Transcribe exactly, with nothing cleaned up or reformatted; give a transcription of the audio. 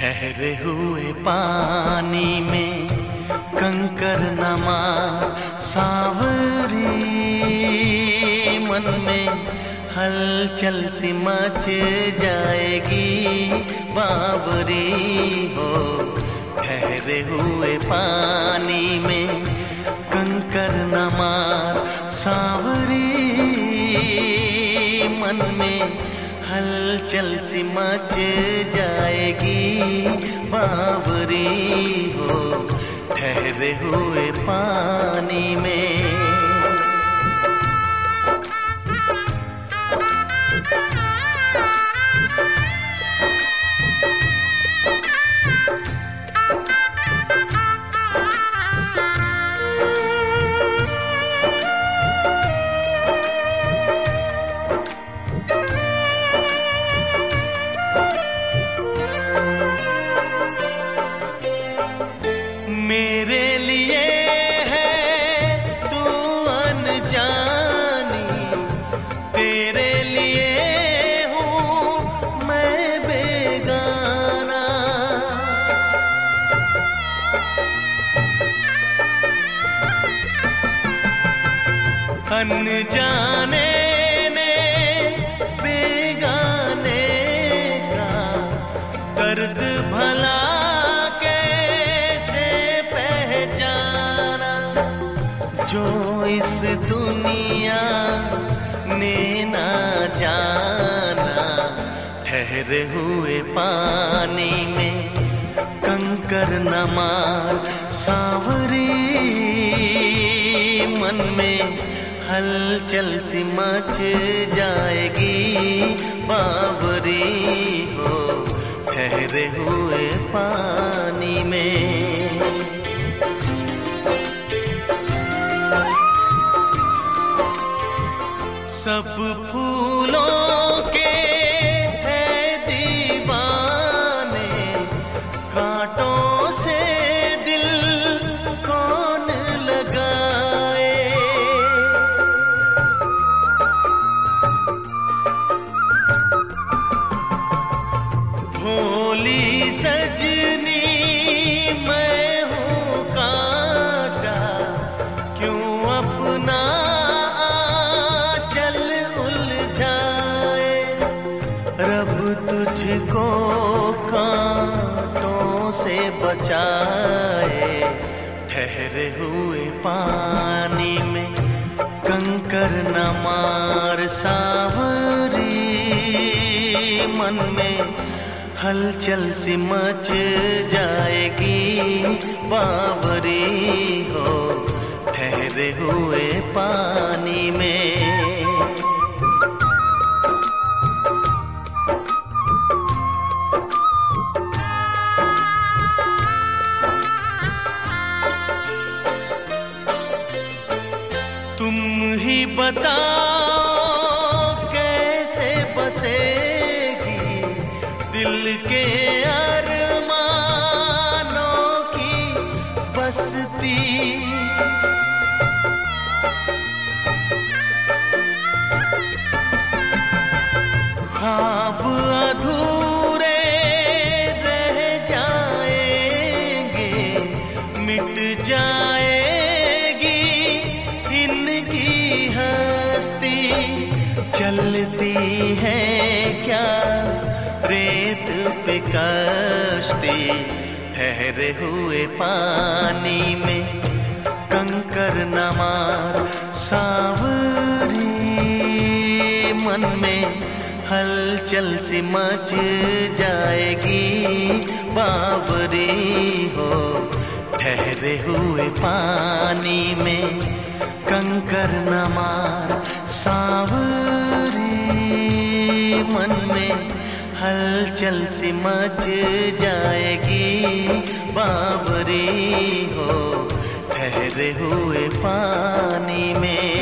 ठहरे हुए पानी में कंकर नमा सांवरी, मन में हलचल सी मच जाएगी बावरी हो। ठहरे हुए पानी में कंकर नमा सांवरी, मन में हलचल सी मच जाएगी बावरी हो। ठहरे हुए पानी में मेरे लिए है तू अनजानी, तेरे लिए हूँ मैं बेगाना। अनजाने ने बेगाने का दर्द भला जो इस दुनिया ने ना जाना। ठहरे हुए पानी में कंकर नमा सांवरी, मन में हलचल सी मच जाएगी बावरी हो। ठहरे हुए पानी में सब फूलों के है दीवाने, कांटों से दिल कौन लगाए। भोली सजनी मैं हूँ कांटा, क्यों अपना रब तुझको कांटों से बचाए। ठहरे हुए पानी में कंकर नमा सांवरी, मन में हलचल सी मच जाएगी बावरी हो। ठहरे हुए पानी में तुम ही बताओ कैसे बसेगी दिल के अरमानों की बस्ती। ख्वाब अधूरे रह जाएंगे, मिट जाए चलती है क्या रेत पे कश्ती। ठहरे हुए पानी में कंकर नमा सांवरी, मन में हलचल सी मच जाएगी बावरी हो। ठहरे हुए पानी में कंकर नमा सांवरी, मन में हलचल सी मच जाएगी बावरी हो। ठहरे हुए पानी में